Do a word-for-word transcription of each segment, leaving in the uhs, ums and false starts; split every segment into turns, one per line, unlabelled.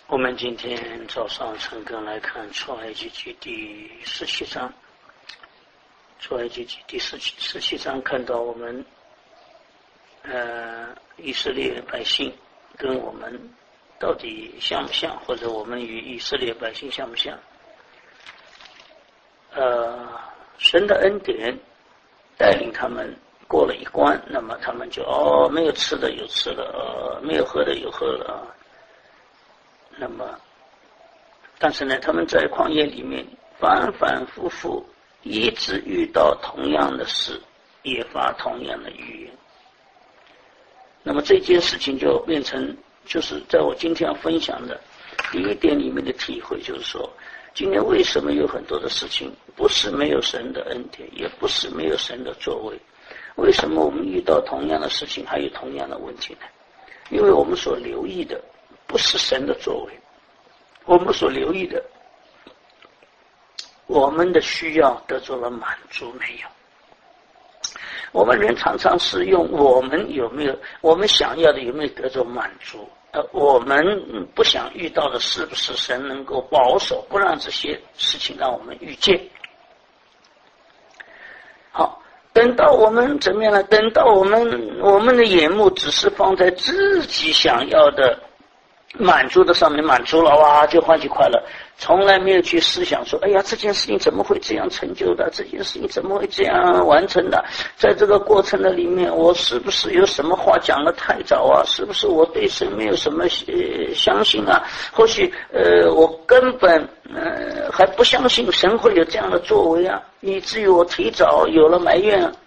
我们今天早上陈根来看出埃及记第十七章，出埃及记第十七十七章看到我们呃以色列百姓跟我们到底像不像，或者我们与以色列百姓像不像？呃，神的恩典带领他们过了一关，那么他们就哦没有吃的有吃了，呃没有喝的有喝了。那么，但是呢，他们在旷野里面反反复复，一直遇到同样的事，也发同样的语言。那么这件事情就变成，就是在我今天要分享的第一点里面的体会，就是说，今天为什么有很多的事情不是没有神的恩典，也不是没有神的作为？为什么我们遇到同样的事情还有同样的问题呢？因为我们所留意的不是神的作为，我们所留意的，我们的需要得到了满足没有？我们人常常是用我们有没有，我们想要的有没有得到满足？呃，我们不想遇到的是不是神能够保守，不让这些事情让我们遇见？好，等到我们怎么样呢？等到我们我们的眼目只是放在自己想要的满足的上面，满足了哇就欢喜快乐，从来没有去思想说，哎呀这件事情怎么会这样成就的，这件事情怎么会这样完成的，在这个过程的里面我是不是有什么话讲得太早啊，是不是我对神没有什么呃相信啊，或许呃我根本呃还不相信神会有这样的作为啊，以至于我提早有了埋怨啊。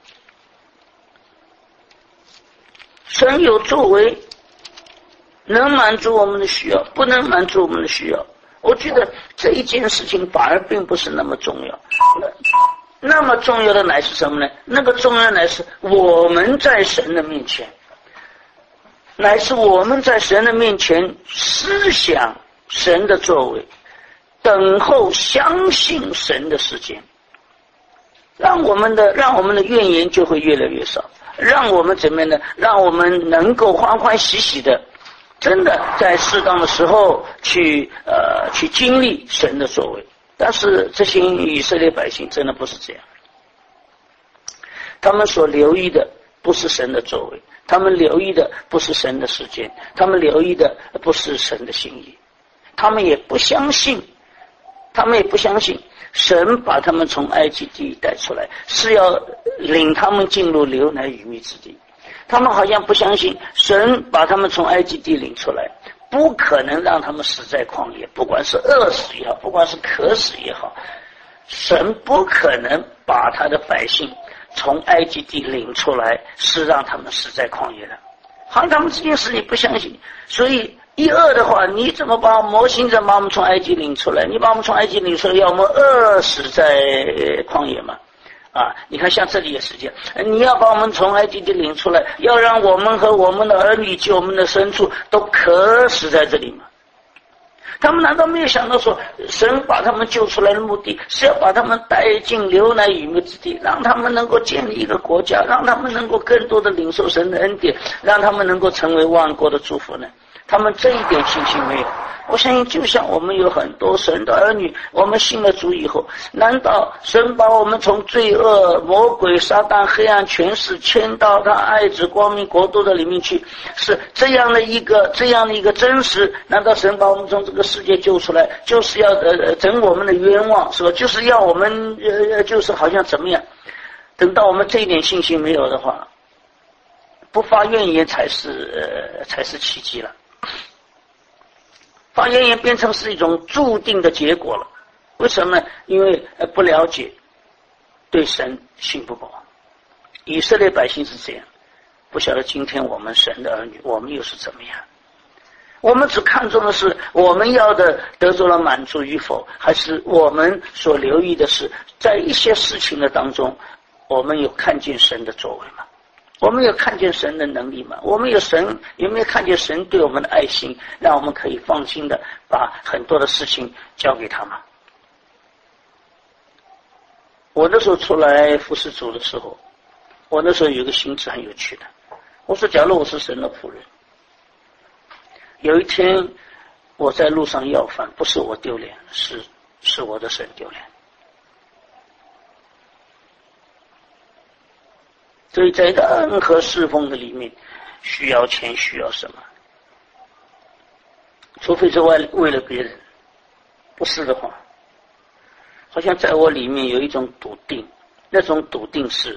神有作为，能满足我们的需要，不能满足我们的需要。我觉得这一件事情反而并不是那么重要，那么重要的乃是什么呢？那个重要的乃是我们在神的面前，乃是我们在神的面前思想神的作为，等候相信神的时间，让我们的让我们的怨言就会越来越少，让我们怎么样呢？让我们能够欢欢喜喜的真的在适当的时候去呃去经历神的作为。但是这些以色列百姓真的不是这样，他们所留意的不是神的作为，他们留意的不是神的时间，他们留意的不是神的心意，他们也不相信他们也不相信神把他们从埃及地带出来是要领他们进入流奶与蜜之地，他们好像不相信神把他们从埃及地领出来不可能让他们死在旷野，不管是饿死也好，不管是渴死也好，神不可能把他的百姓从埃及地领出来是让他们死在旷野的，好像他们这件事情不相信。所以一饿的话，你怎么把摩西怎么把我们从埃及领出来？你把我们从埃及领出来，要我们饿死在旷野吗？啊，你看像这里也是这样，你要把我们从埃及地领出来，要让我们和我们的儿女及我们的牲畜都渴死在这里吗？他们难道没有想到说，神把他们救出来的目的是要把他们带进流奶与蜜之地，让他们能够建立一个国家，让他们能够更多的领受神的恩典，让他们能够成为万国的祝福呢？他们这一点信心没有。我相信就像我们有很多神的儿女，我们信了主以后，难道神把我们从罪恶、魔鬼、撒旦、黑暗权势迁到他爱子光明国度的里面去，是这样的一个这样的一个真实？难道神把我们从这个世界救出来就是要呃整我们的冤枉，是吧？就是要我们呃就是好像怎么样？等到我们这一点信心没有的话，不发怨言才是呃才是奇迹了。发怨言变成是一种注定的结果了。为什么呢？因为不了解，对神信不保。以色列百姓是这样，不晓得今天我们神的儿女，我们又是怎么样？我们只看重的是我们要的得到了满足与否，还是我们所留意的是在一些事情的当中，我们有看见神的作为吗？我们有看见神的能力吗？我们有神有没有看见神对我们的爱心，让我们可以放心的把很多的事情交给他吗？我那时候出来服侍主的时候，我那时候有一个心智很有趣的，我说假如我是神的仆人，有一天我在路上要饭，不是我丢脸，是是我的神丢脸。所以在任何侍奉的里面，需要钱，需要什么？除非是为为了别人，不是的话，好像在我里面有一种笃定，那种笃定是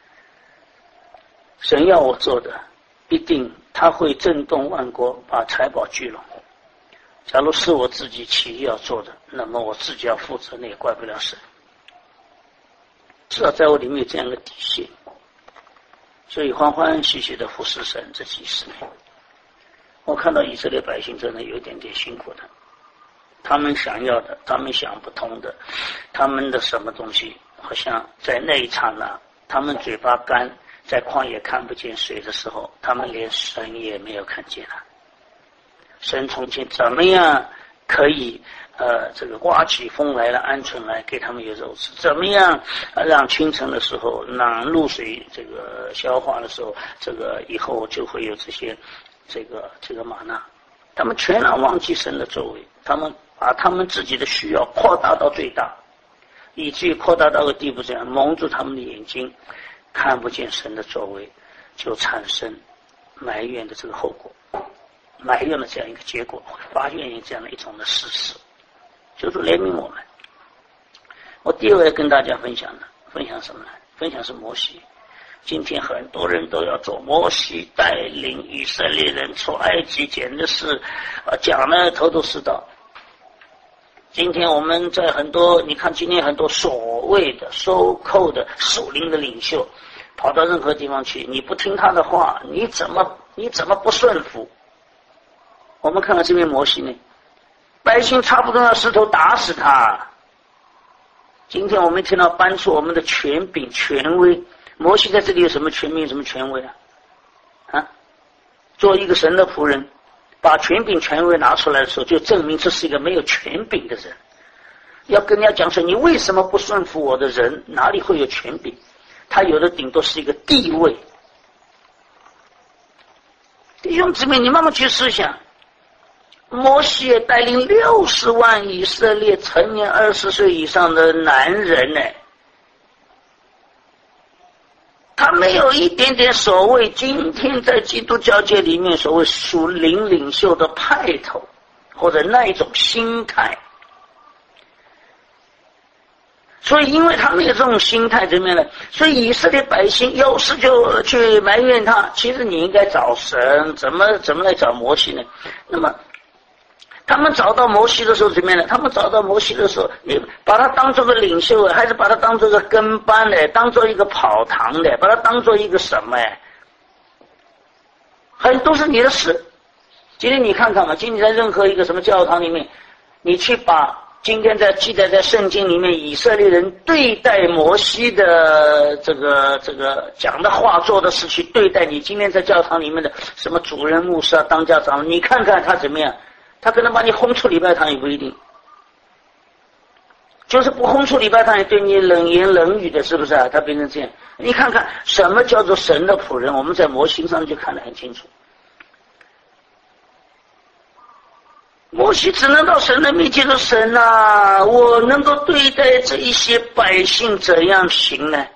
神要我做的，一定他会震动万国，把财宝聚拢。假如是我自己起意要做的，那么我自己要负责，那也怪不了神。至少在我里面有这样的底线，所以欢欢喜喜的服侍神这几十年。我看到以色列百姓真的有一点点辛苦的，他们想要的，他们想不通的，他们的什么东西，好像在那一刹那，他们嘴巴干，在旷野看不见水的时候，他们连神也没有看见了。神从前怎么样可以呃，这个刮起风来了，鹌鹑来给他们有肉吃？怎么样、呃、让清晨的时候，让露水这个消化的时候，这个以后就会有这些这个这个玛纳？他们全然忘记神的作为，他们把他们自己的需要扩大到最大，以至于扩大到个地步，这样蒙住他们的眼睛，看不见神的作为，就产生埋怨的这个后果。埋怨的这样一个结果，会发现这样的一种的事实，就是怜悯我们。我第二个要跟大家分享的，分享什么呢？分享是摩西。今天很多人都要做摩西带领以色列人出埃及，简直是啊讲的头头是道。今天我们在很多，你看今天很多所谓的收扣的属灵的领袖，跑到任何地方去，你不听他的话，你怎么你怎么不顺服？我们看看这边摩西呢，百姓差不多拿石头打死他。今天我们听到搬出我们的权柄权威，摩西在这里有什么权柄什么权威啊？啊，做一个神的仆人，把权柄权威拿出来的时候，就证明这是一个没有权柄的人。要跟人家讲说，你为什么不顺服我的人？哪里会有权柄？他有的顶多是一个地位。弟兄姊妹，你慢慢去思想。摩西也带领六十万以色列成年二十岁以上的男人呢，他没有一点点所谓今天在基督教界里面所谓属灵领袖的派头或者那一种心态，所以因为他没有这种心态这边呢，所以以色列百姓有时就去埋怨他，其实你应该找神，怎么怎么来找摩西呢？那么他们找到摩西的时候怎么样呢？他们找到摩西的时候，你把他当作个领袖，还是把他当作个跟班的，当作一个跑堂的，把他当作一个什么？很都是你的事。今天你看看嘛，今天在任何一个什么教堂里面，你去把今天在记载在圣经里面以色列人对待摩西的这个这个讲的话做的事去对待你今天在教堂里面的什么主任牧师啊当家长，你看看他怎么样？他可能把你轰出礼拜堂也不一定，就是不轰出礼拜堂也对你冷言冷语的，是不是啊？他变成这样，你看看什么叫做神的仆人，我们在模型上就看得很清楚。摩西只能到神的面前说，神啊，我能够对待这一些百姓怎样行呢？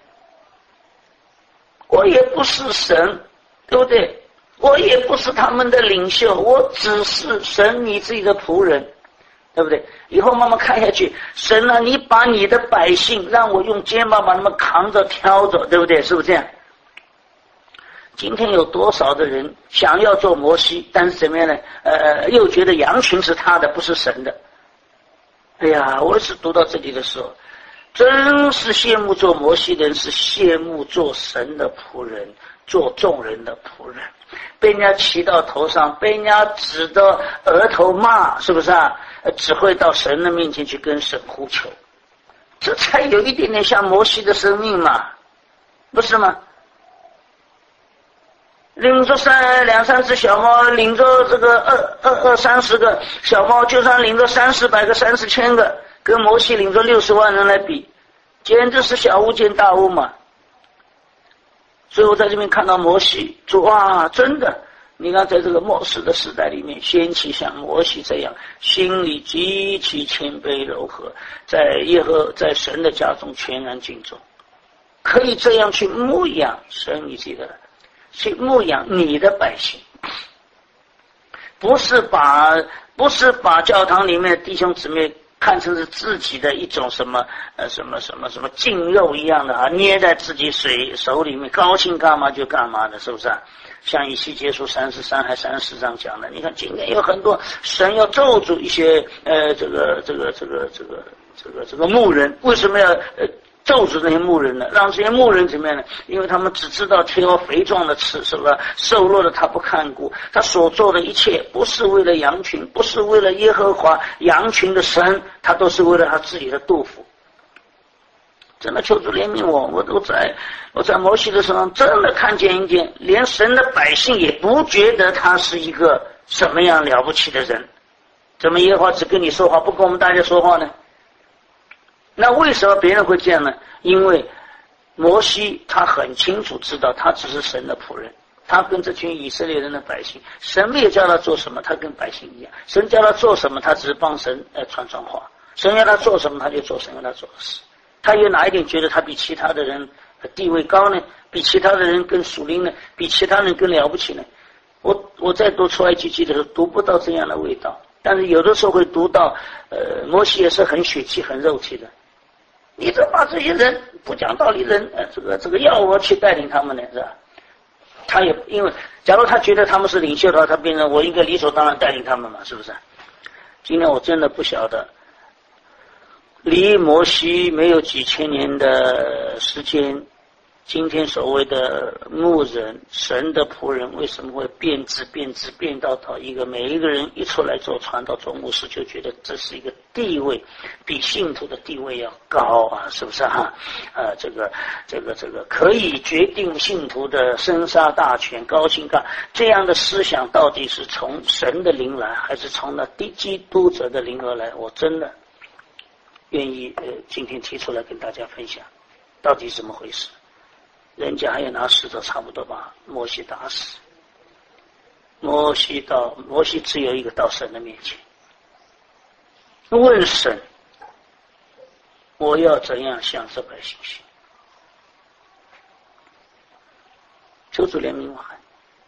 我也不是神，对不对？我也不是他们的领袖，我只是神你自己的仆人，对不对？以后慢慢看下去，神啊，你把你的百姓让我用肩膀把他们扛着挑着，对不对？是不是这样？今天有多少的人想要做摩西，但是怎么样呢？呃，又觉得羊群是他的，不是神的。哎呀，我是读到这里的时候，真是羡慕做摩西的人，是羡慕做神的仆人，做众人的仆人。被人家骑到头上，被人家指着额头骂，是不是啊？只会到神的面前去跟神呼求，这才有一点点像摩西的生命嘛，不是吗？领着三两三只小猫，领着这个二二二三十个小猫，就算领着三四百个、三四千个，跟摩西领着六十万人来比，简直是小巫见大巫嘛。所以我在这边看到摩西说，哇，真的你看，在这个末世的时代里面，先期像摩西这样，心里极其谦卑柔和，在耶和在神的家中全然敬重，可以这样去牧养神，你记得，去牧养你的百姓，不是把不是把教堂里面的弟兄姊妹看成是自己的一种什么呃什么什么什么净肉一样的啊，捏在自己水手里面，高兴干嘛就干嘛的，是不是啊？像以西结书三十三还三十四章讲的，你看今天有很多神要咒诅一些呃这个这个这个这个这个这个牧人，为什么要呃咒诅那些牧人呢？让这些牧人怎么样呢？因为他们只知道挑肥壮的吃，是吧？瘦弱的他不看顾，他所做的一切不是为了羊群，不是为了耶和华羊群的神，他都是为了他自己的肚腹。真的求主怜悯我，我都在我在摩西的身上真的看见一件，连神的百姓也不觉得他是一个什么样了不起的人，怎么耶和华只跟你说话，不跟我们大家说话呢？那为什么别人会这样呢？因为摩西他很清楚知道他只是神的仆人，他跟这群以色列人的百姓，神没有叫他做什么，他跟百姓一样，神叫他做什么，他只是帮神呃传传话，神要他做什么，他就做神要他做的事。他有哪一点觉得他比其他的人地位高呢？比其他的人更属灵呢？比其他人更了不起呢？我我在读出埃及记的时候读不到这样的味道，但是有的时候会读到，呃，摩西也是很血气、很肉气的。你怎么把这些人不讲道理人，呃，这个这个要我去带领他们呢？是吧？他也因为，假如他觉得他们是领袖的话，他变成我应该理所当然带领他们嘛，是不是？今天我真的不晓得。离摩西没有几千年的时间，今天所谓的牧人、神的仆人，为什么会变质、变质、变到到一个每一个人一出来做传道、做牧师，就觉得这是一个地位，比信徒的地位要高啊，是不是哈、啊？呃，这个、这个、这个可以决定信徒的生杀大权、高兴干这样的思想，到底是从神的灵来，还是从那基督者的灵而来？我真的。愿意呃，今天提出来跟大家分享，到底怎么回事？人家还要拿石头差不多把摩西打死。摩西到摩西只有一个到神的面前，问神：我要怎样向这百姓行？求主怜悯我还。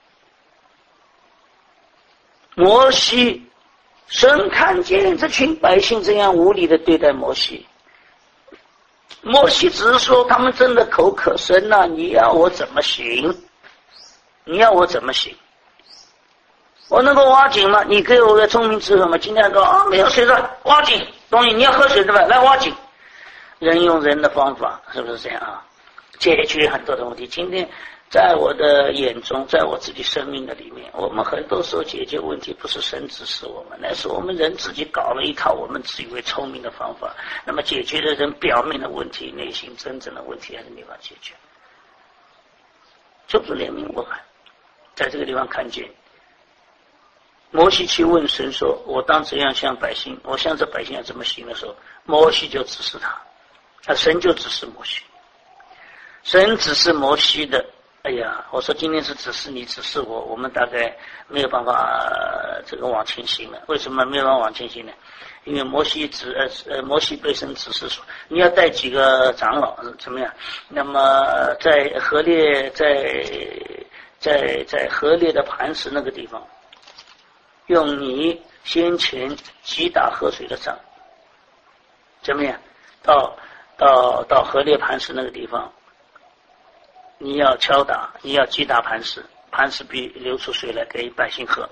摩西。神看见这群百姓这样无理的对待摩西，摩西只是说他们真的口渴，神啊，你要我怎么行？你要我怎么行？我能够挖井吗？你给我个聪明智慧吗？今天说啊，没有水的，挖井，东西你要喝水对吧？来挖井。人用人的方法，是不是这样啊？解决很多的问题。今天在我的眼中，在我自己生命的里面，我们很多时候解决问题不是神指示我们，那是我们人自己搞了一套我们自以为聪明的方法，那么解决的人表面的问题，内心真正的问题还是没法解决。求主怜悯我们，在这个地方看见摩西去问神说：我当怎样向百姓，我向这百姓要怎么行的时候，摩西就指示他，啊，神就指示摩西，神指示摩西的。哎呀，我说今天是指示你，指示我，我们大概没有办法、呃、这个往前行了。为什么没有办法往前行呢？因为摩西指呃呃摩西被神指示说，你要带几个长老怎么样？那么在河烈在在在河烈的磐石那个地方，用你先前击打河水的杖，怎么样？到到到河烈磐石那个地方。你要敲打，你要击打磐石，磐石必流出水来给百姓喝。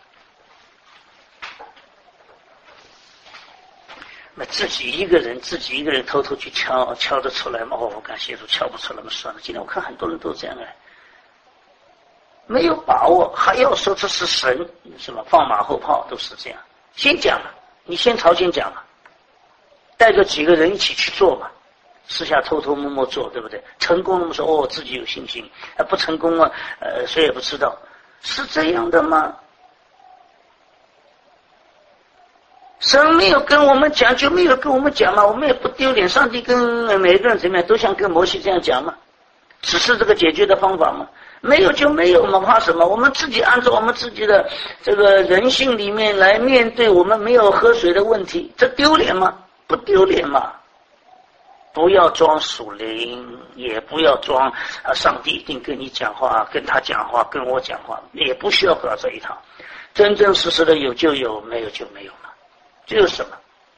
那自己一个人，自己一个人偷偷去敲，敲得出来吗？哦，我感谢主，敲不出来嘛，算了。今天我看很多人都这样哎，没有把握，还要说这是神，什么放马后炮，都是这样。先讲了，你先朝前讲了，带着几个人一起去做嘛。私下偷偷摸摸做，对不对？成功了嘛说哦，自己有信心；啊，不成功啊，呃，谁也不知道，是这样的吗？神没有跟我们讲，就没有跟我们讲嘛，我们也不丢脸。上帝跟每个人怎么样，都像跟摩西这样讲嘛。 只是这个解决的方法吗？没有就没有嘛，怕什么？我们自己按照我们自己的这个人性里面来面对我们没有喝水的问题，这丢脸吗？不丢脸嘛。不要装属灵，也不要装啊，上帝一定跟你讲话，跟他讲话，跟我讲话，也不需要搞这一套。真真实实的有就有，没有就没有嘛。这有什么？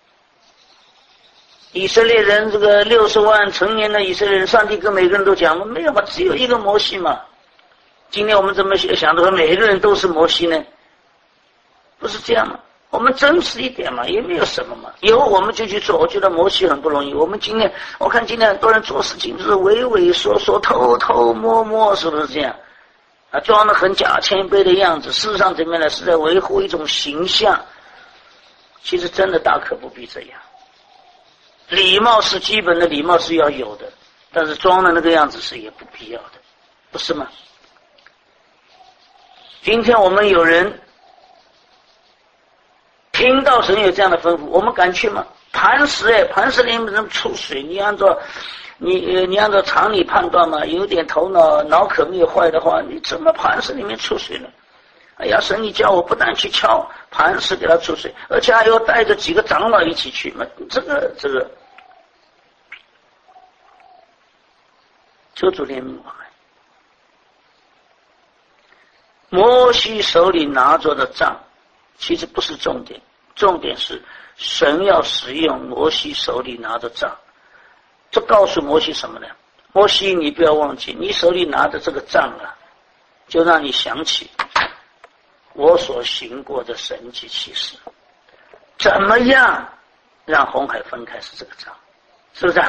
以色列人这个六十万成年的以色列人，上帝跟每个人都讲了，没有嘛，只有一个摩西嘛。今天我们怎么想的每个人都是摩西呢？不是这样吗？我们真实一点嘛，也没有什么嘛。以后我们就去做。我觉得摩西很不容易。我们今天，我看今天很多人做事情就是畏畏缩缩、偷偷摸摸，是不是这样？啊，装得很假谦卑的样子，事实上怎么样呢？是在维护一种形象。其实真的大可不必这样。礼貌是基本的，礼貌是要有的，但是装的那个样子是也不必要的，不是吗？今天我们有人听到神有这样的吩咐，我们敢去吗？磐石哎，磐石里面能出水，你按照你你按照常理判断嘛，有点头脑脑壳没有坏的话，你怎么磐石里面出水呢？哎呀，神你叫我不但去敲磐石给他出水，而且还要带着几个长老一起去嘛，这个这个求主怜悯我们。摩西手里拿着的杖其实不是重点，重点是神要使用摩西手里拿着杖。这告诉摩西什么呢？摩西你不要忘记，你手里拿着这个杖啊，就让你想起我所行过的神迹奇事。怎么样让红海分开是这个杖，是不是啊？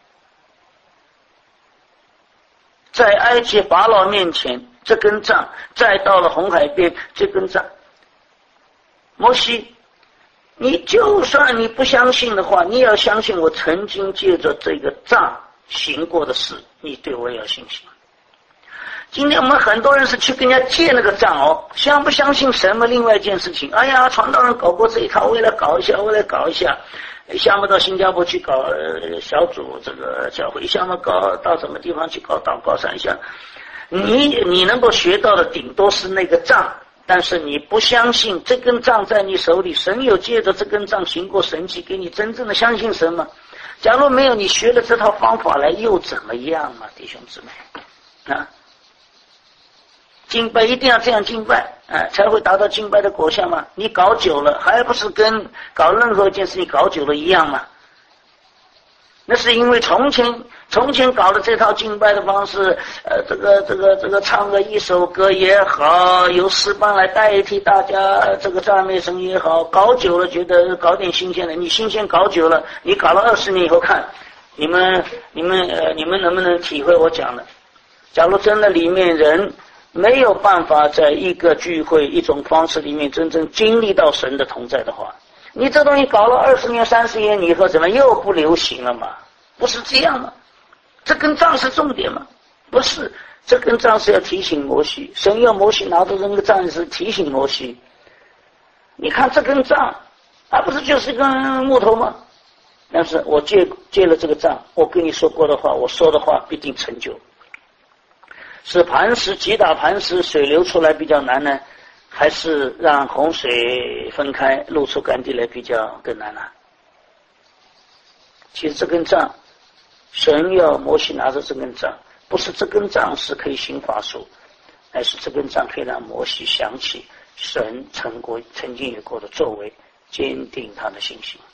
在埃及法老面前这根杖，再到了红海边这根杖。摩西，你就算你不相信的话，你也要相信我曾经借着这个杖行过的事，你对我也要信心。今天我们很多人是去跟人家借那个杖哦，相不相信神嘛？另外一件事情，哎呀，传道人搞过这一套，为了搞一下，为了搞一下，项目到新加坡去搞、呃、小组这个教会，项目搞到什么地方去搞祷告三项，你你能够学到的顶多是那个杖，但是你不相信这根杖在你手里，神有借着这根杖行过神迹，给你真正的相信神吗？假如没有，你学了这套方法来又怎么样嘛，弟兄姊妹啊？敬拜一定要这样敬拜，哎，才会达到敬拜的果效嘛。你搞久了，还不是跟搞任何一件事情搞久了一样嘛？那是因为从前从前搞的这套敬拜的方式，呃，这个这个这个唱个一首歌也好，由诗班来代替大家这个赞美神也好，搞久了觉得搞点新鲜的，你新鲜搞久了，你搞了二十年以后看，你们你们呃你们能不能体会我讲的？假如真的里面人没有办法在一个聚会一种方式里面真正经历到神的同在的话，你这东西搞了二十年三十年，你以后怎么又不流行了嘛？不是这样吗？这根杖是重点吗？不是，这根杖是要提醒摩西，神要摩西拿着这个杖是提醒摩西。你看这根杖，还不是就是一根木头吗？但是我借借了这个杖，我跟你说过的话，我说的话必定成就。是磐石击打磐石，水流出来比较难呢，还是让洪水分开露出干地来比较更难呢？其实这根杖，神要摩西拿着这根杖，不是这根杖是可以行法术，而是这根杖可以让摩西想起神曾过曾经有过的作为，坚定他的信心。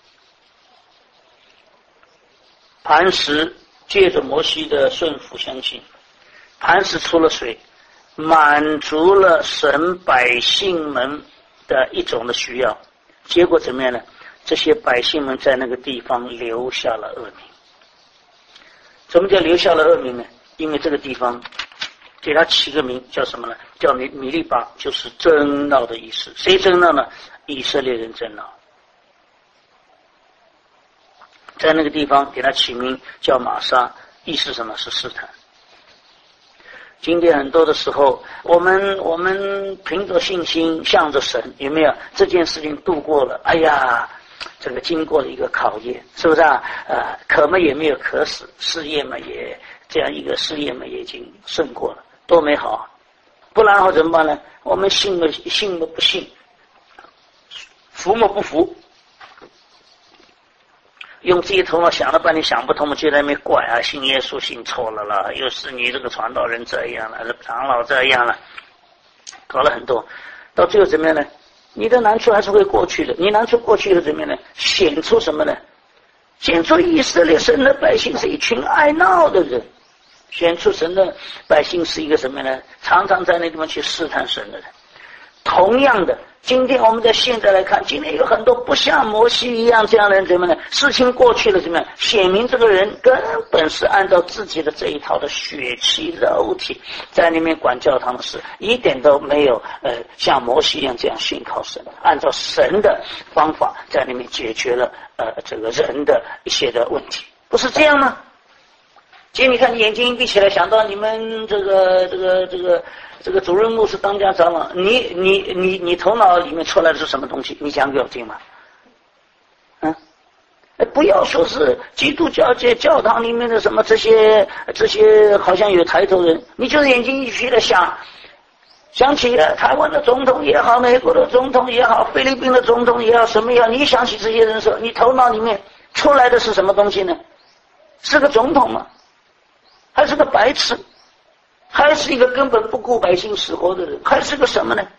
磐石借着摩西的顺服相信，磐石出了水，满足了神百姓们的一种的需要，结果怎么样呢？这些百姓们在那个地方留下了恶名。什么叫留下了恶名呢？因为这个地方给他起个名叫什么呢？叫米米利巴，就是争闹的意思。谁争闹呢？以色列人争闹。在那个地方给他起名叫玛撒，意思什么？是试探。今天很多的时候，我们我们凭着信心向着神，有没有这件事情度过了？哎呀，这个经过了一个考验，是不是啊？呃，渴嘛也没有渴死，事业嘛也这样一个事业嘛，已经胜过了，多美好啊！不然后怎么办呢？我们信了信了不信，服么不服，用自己头脑想了半天想不通嘛，就在那边怪啊，信耶稣信错了啦，又是你这个传道人这样了，长老这样了，搞了很多，到最后怎么样呢？你的难处还是会过去的，你难处过去了怎么样呢？显出什么呢？显出以色列神的百姓是一群爱闹的人，显出神的百姓是一个什么呢？常常在那地方去试探神的人。同样的，今天我们在现在来看，今天有很多不像摩西一样这样的人，怎么呢？事情过去了怎么样？显明这个人根本是按照自己的这一套的血气肉体在那边管教他们，是一点都没有呃像摩西一样这样信靠神，按照神的方法在那边解决了呃这个人的一些的问题，不是这样吗？今天你看，眼睛一闭起来，想到你们这个这个这个这个主任牧师当家长老，你你你你头脑里面出来的是什么东西？你讲给我听嘛。嗯，不要说是基督教界教堂里面的什么这些这些好像有抬头人，你就是眼睛一闭的想，想起了台湾的总统也好，美国的总统也好，菲律宾的总统也好，什么也好，你想起这些人的时候，你头脑里面出来的是什么东西呢？是个总统吗？还是个白痴？还是一个根本不顾百姓死活的人？还是个什么呢？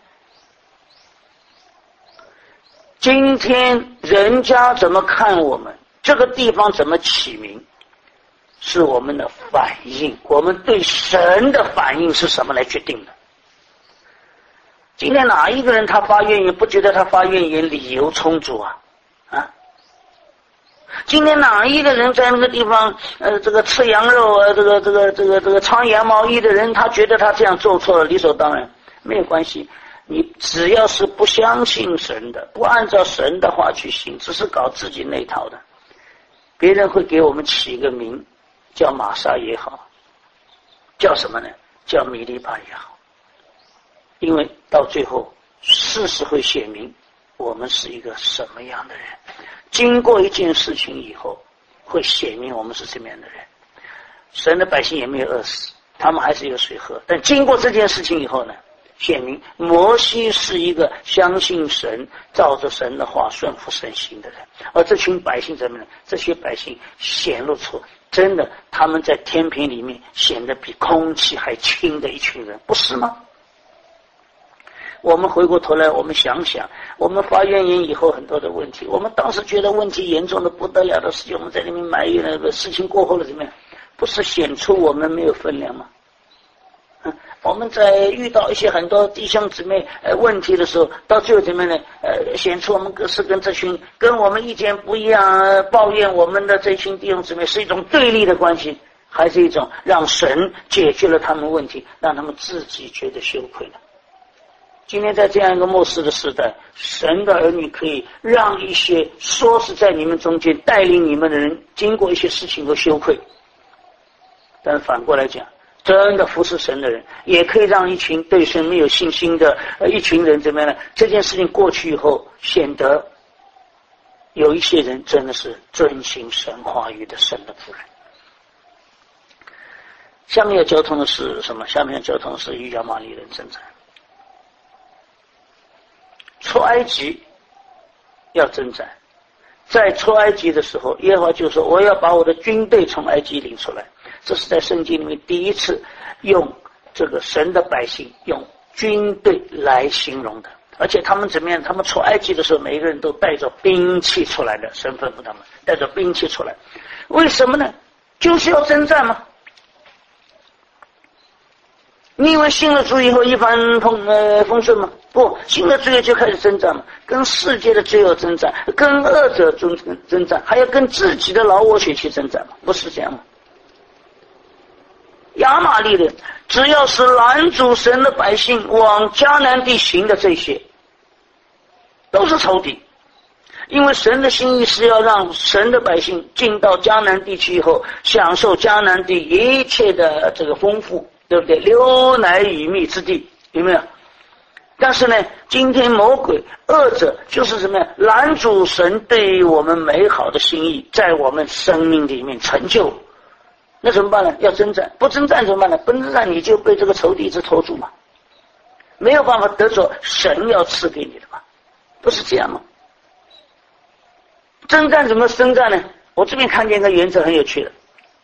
今天人家怎么看我们，这个地方怎么起名，是我们的反应，我们对神的反应是什么来决定的。今天哪一个人他发怨言，不觉得他发怨言理由充足啊？啊？今天哪一个人在那个地方呃这个吃羊肉啊，这个这个这个这个穿羊毛衣的人，他觉得他这样做错了，理所当然，没有关系。你只要是不相信神的，不按照神的话去行，只是搞自己那套的，别人会给我们起一个名，叫玛莎也好，叫什么呢？叫米利巴也好，因为到最后事实会显明我们是一个什么样的人。经过一件事情以后，会显明我们是什么样的人。神的百姓也没有饿死，他们还是有水喝。但经过这件事情以后呢，显明摩西是一个相信神、照着神的话顺服神行的人。而这群百姓怎么呢？这些百姓显露出真的他们在天平里面显得比空气还轻的一群人，不是吗？我们回过头来，我们想想，我们发怨言以后很多的问题，我们当时觉得问题严重的不得了的事情，我们在里面埋怨那个事情过后了怎么样？不是显出我们没有分量吗？嗯，我们在遇到一些很多弟兄姊妹呃问题的时候，到最后怎么样呢？呃，显出我们是跟这群跟我们意见不一样、呃、抱怨我们的这群弟兄姊妹是一种对立的关系，还是一种让神解决了他们问题，让他们自己觉得羞愧呢？今天在这样一个末世的时代，神的儿女可以让一些说是在你们中间带领你们的人经过一些事情都羞愧，但反过来讲，真的服侍神的人也可以让一群对神没有信心的呃一群人怎么样呢？这件事情过去以后，显得有一些人真的是遵行神话语的神的仆人。下面要交通的是什么？下面要交通的是与亚玛力人征战。出埃及要征战，在出埃及的时候，耶和华就说我要把我的军队从埃及领出来。这是在圣经里面第一次用这个神的百姓用军队来形容的。而且他们怎么样？他们出埃及的时候，每一个人都带着兵器出来的，神吩咐他们带着兵器出来。为什么呢？就是要征战嘛。你以为信了主以后一帆风呃风顺吗？不，信了主以后就开始征战嘛，跟世界的罪恶征战，跟恶者征征战，还要跟自己的老我血去征战嘛，不是这样吗？亚玛力人只要是拦阻神的百姓往迦南地行的这些，都是仇敌。因为神的心意是要让神的百姓进到迦南地区以后，享受迦南地一切的这个丰富，对不对？流奶与蜜之地，有没有？但是呢，今天魔鬼恶者就是什么呀？拦阻神对于我们美好的心意在我们生命里面成就， 那怎么办呢？要征战，不征战怎么办呢？不征战你就被这个仇敌一直拖住嘛，没有办法得着神要赐给你的嘛，不是这样吗？征战怎么征战呢？我这边看见一个原则很有趣的，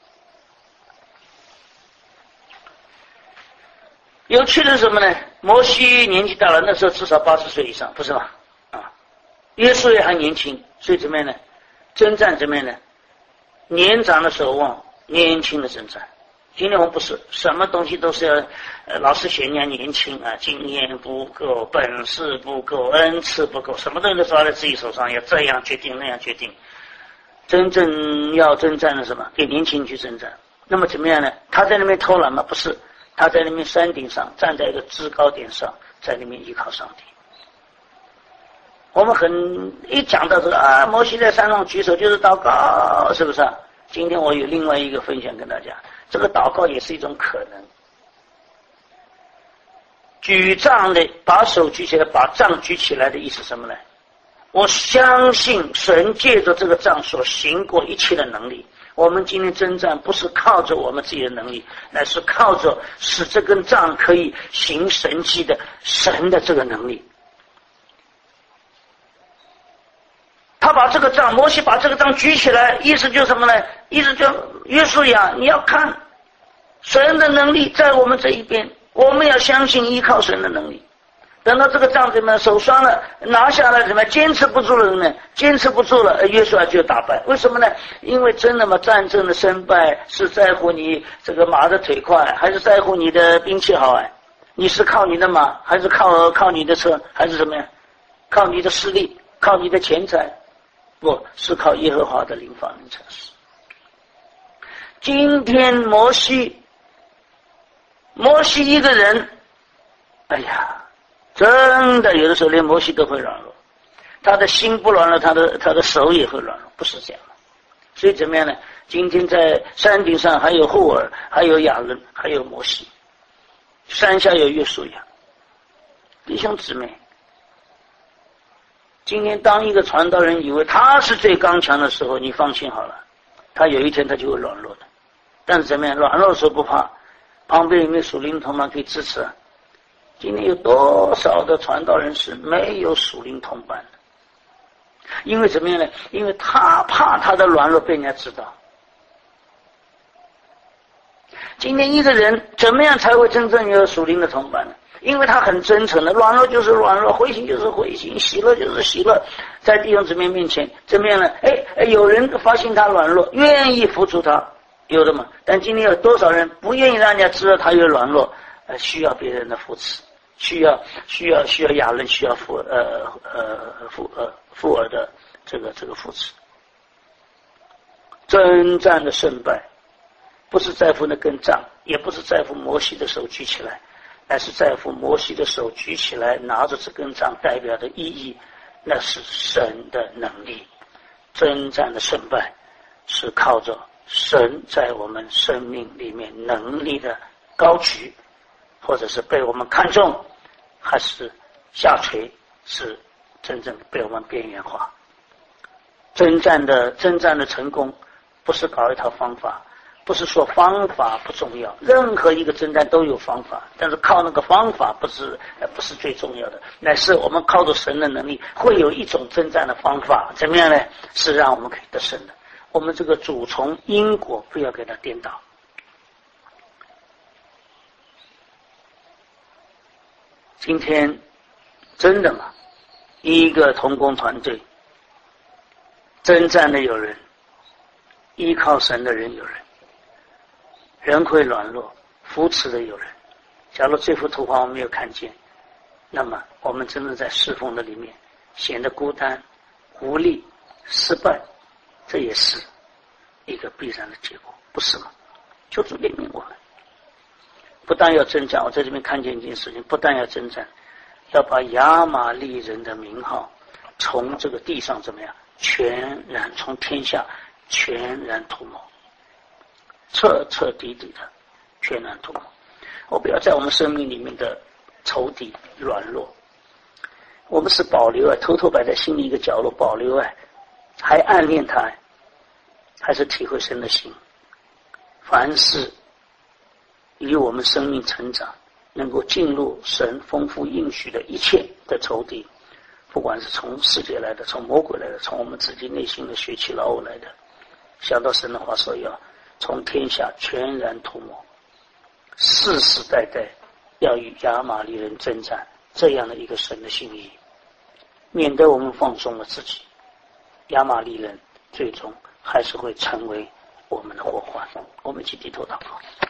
有趣的是什么呢？摩西年纪大了，那时候至少八十岁以上，不是吗？啊，耶稣也还年轻，所以怎么样呢？征战怎么样呢？年长的守望，年轻的征战。今天我们不是什么东西都是要，呃，老是嫌人家年轻啊，经验不够，本事不够，恩赐不够，什么东西都抓在自己手上，要这样决定那样决定。真正要征战的什么？给年轻人去征战。那么怎么样呢？他在那边偷懒吗？不是，他在那边山顶上，站在一个制高点上，在那边依靠上帝。我们很一讲到这个啊，摩西在山上举手就是祷告，是不是啊？今天我有另外一个分享跟大家，这个祷告也是一种可能。举杖的，把手举起来，把杖举起来的意思什么呢？我相信神借着这个杖所行过一切的能力。我们今天征战不是靠着我们自己的能力，乃是靠着使这根杖可以行神迹的神的这个能力。他把这个杖，摩西把这个杖举起来，意思就是什么呢？意思就约书亚，你要看神的能力在我们这一边，我们要相信依靠神的能力。等到这个杖怎么手酸了，拿下来怎么坚持不住了呢？坚持不住了，约书亚就打败。为什么呢？因为真的嘛，战争的胜败是在乎你这个马的腿快，还是在乎你的兵器好啊？你是靠你的马，还是靠靠你的车，还是什么呀？靠你的势力，靠你的钱财？不是靠耶和华的灵方能成事。今天摩西，摩西一个人，哎呀，真的有的时候连摩西都会软弱，他的心不软弱，他的他的手也会软弱，不是这样的。所以怎么样呢？今天在山顶上还有户尔，还有亚伦，还有摩西，山下有约书亚。弟兄姊妹，今天当一个传道人以为他是最刚强的时候，你放心好了，他有一天他就会软弱的。但是怎么样？软弱的时候不怕，旁边有没有属灵同伴可以支持啊？今天有多少的传道人是没有属灵同伴的？因为怎么样呢？因为他怕他的软弱被人家知道。今天一个人怎么样才会真正有属灵的同伴呢？因为他很真诚的，软弱就是软弱，灰心就是灰心，喜乐就是喜乐，在弟兄姊妹面前怎么样呢？哎，有人发现他软弱，愿意扶助他，有的嘛。但今天有多少人不愿意让人家知道他有软弱，呃，需要别人的扶持，需要需要需要亚伦，需要富呃呃富呃富尔的这个这个扶持。征战的胜败，不是在乎那根杖，也不是在乎摩西的手举起来。乃是在乎摩西的手举起来，拿着这根杖代表的意义，那是神的能力。征战的胜败是靠着神在我们生命里面能力的高举，或者是被我们看重，还是下垂，是真正被我们边缘化。征战的征战的成功，不是搞一套方法，不是说方法不重要，任何一个征战都有方法，但是靠那个方法不是不是最重要的，乃是我们靠着神的能力，会有一种征战的方法，怎么样呢？是让我们可以得胜的。我们这个主从因果不要给它颠倒。今天真的嘛，一个同工团队，征战的有人，依靠神的人有人。人会软弱，扶持的有人。假如这幅图画我们没有看见，那么我们真的在侍奉的里面显得孤单、无力、失败，这也是一个必然的结果，不是吗？求主怜悯我们，不但要征战，我在这边看见一件事情，不但要征战，要把亚玛力人的名号从这个地上怎么样，全然从天下全然涂抹。彻彻底底的全然涂抹。我不要在我们生命里面的仇敌软弱，我们是保留啊，偷偷摆在心里一个角落保留啊，还暗恋他，还是体会神的心。 凡是与我们生命成长能够进入神丰富应许的一切的仇敌，不管是从世界来的，从魔鬼来的，从我们自己内心的血气老我来的，想到神的话说要从天下全然涂抹，世世代代要与亚玛力人征战，这样的一个神的心意，免得我们放纵了自己，亚玛力人最终还是会成为我们的祸患。我们一起低头祷告。